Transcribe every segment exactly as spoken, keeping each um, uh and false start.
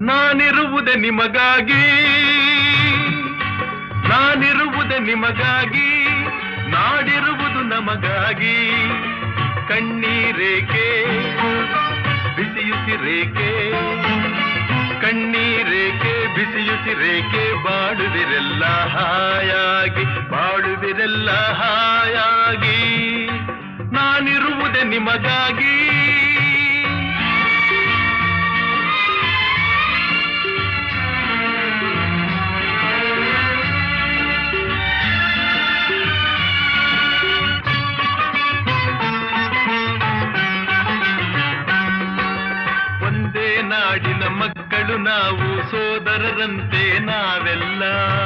ನಾನಿರುವುದೇ ನಿಮಗಾಗಿ, ನಾನಿರುವುದೇ ನಿಮಗಾಗಿ, ನಾಡಿರುವುದು ನಮಗಾಗಿ. ಕಣ್ಣೀರೇಕೆ ಬಿಸಿಯುಸಿರೇಕೆ, ಕಣ್ಣೀರೇಕೆ ಬಿಸಿಯುಸಿರೇಕೆ, ಬಾಳುವಿರೆಲ್ಲ ಹಾಯಾಗಿ, ಬಾಳುವಿರೆಲ್ಲ ಹಾಯಾಗಿ. ನಾನಿರುವುದೇ ನಿಮಗಾಗಿ. ನಾಡಿನ ಮಕ್ಕಳು ನಾವು, ಸೋದರರಂತೆ ನಾವೆಲ್ಲ.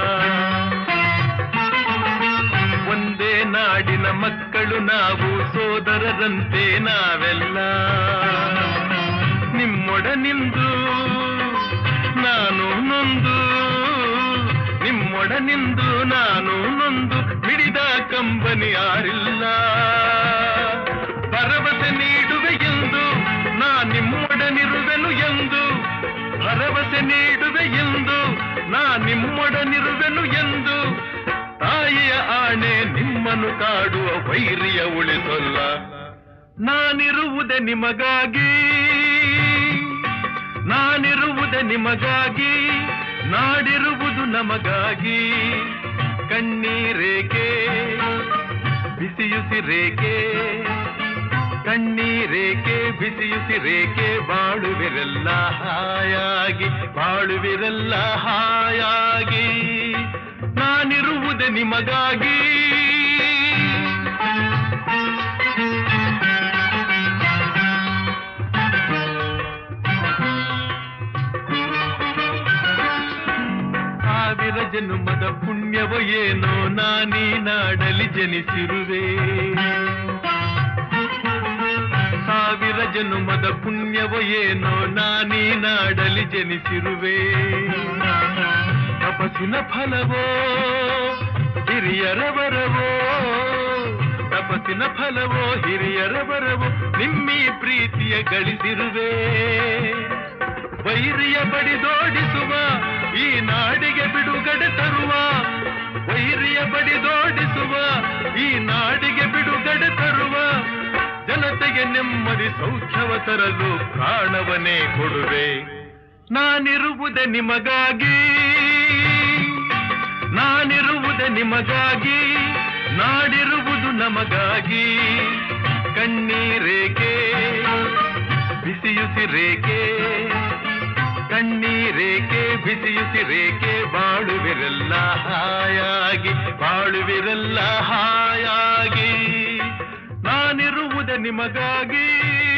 ಒಂದೇ ನಾಡಿನ ಮಕ್ಕಳು ನಾವು, ಸೋದರರಂತೆ ನಾವೆಲ್ಲ. ನಿಮ್ಮೊಡನಿಂದು ನಾನು ನೊಂದು, ನಿಮ್ಮೊಡನಿಂದು ನಾನು ನೊಂದು, ಮಿಡಿದ ಕಂಬನಿ ಯಾರಿಲ್ಲ. ಭರವಸೆ ನೀಡುವೆ ಎಂದು ನಾ ನಿಮ್ಮೊಡನಿರುವೆನು ಎಂದು, ಭರವಸೆ ನೀಡುವೆ ಎಂದು ನಾ ನಿಮ್ಮೊಡನಿರುವೆನು ಎಂದು. ತಾಯಿಯ ಆಣೆ ನಿಮ್ಮನ್ನು ಕಾಡುವ ವೈರಿಯ ಉಳಿಸಲ್ಲ. ನಾನಿರುವುದೇ ನಿಮಗಾಗಿ, ನಾನಿರುವುದೇ ನಿಮಗಾಗಿ, ನಾಡಿರುವುದು ನಮಗಾಗಿ. ಕಣ್ಣೀರೇಕೆ ಬಿಸಿಯುಸಿರೇಕೆ, ಕಣ್ಣೀರೇಕೆ ಬಿಸಿಯುಸಿರೇಕೆ, ಬಾಳುವಿರೆಲ್ಲ ಹಾಯಾಗಿ, ಬಾಳುವಿರೆಲ್ಲ ಹಾಯಾಗಿ. ನಾನಿರುವುದೇ ನಿಮಗಾಗಿ. ಸಾವಿರ ಜನ್ಮದ ಪುಣ್ಯವೋ ಏನೋ ನಾನೀ ನಾಡಲಿ ಜನಿಸಿರುವೆ. ಸಾವಿರ ಜನ್ಮದ ಪುಣ್ಯವೋ ಏನೋ ನಾನೀ ನಾಡಲಿ ಜನಿಸಿರುವೆ. ತಪಸ್ಸಿನ ಫಲವೋ ಹಿರಿಯರ ಬರವೋ, ತಪಸ್ಸಿನ ಫಲವೋ ಹಿರಿಯರ ಬರವೋ, ನಿಮ್ಮೀ ಪ್ರೀತಿಯ ಗಳಿಸಿರುವೆ. ವೈರಿಯ ಬಡಿದೋಡಿಸುವ ಈ ನಾಡಿಗೆ ಬಿಡುಗಡೆ ತರುವ, ವೈರಿಯ ಬಡಿದೋಡಿಸುವ ಈ ನಾಡಿಗೆ ಬಿಡುಗಡೆ ತರುವ. ಜನತೆಗೆ ನೆಮ್ಮದಿ ಸೌಖ್ಯವ ತರಲು ಪ್ರಾಣವನ್ನೇ ಕೊಡುವೆ. ನಾನಿರುವುದೇ ನಿಮಗಾಗಿ, ನಾನಿರುವುದೇ ನಿಮಗಾಗಿ, ನಾಡಿರುವುದು ನಮಗಾಗಿ. ಕಣ್ಣೀರೇಕೆ ಬಿಸಿಯುಸಿರೇಕೆ, ಕಣ್ಣೀರೇಕೆ ಬಿಸಿಯುಸಿರೇಕೆ, ಬಾಳುವಿರೆಲ್ಲ ಹಾಯಾಗಿ, ಬಾಳುವಿರೆಲ್ಲ ಹಾಯಾಗಿ. ನಾನಿರುವುದೇ ನಿಮಗಾಗಿ.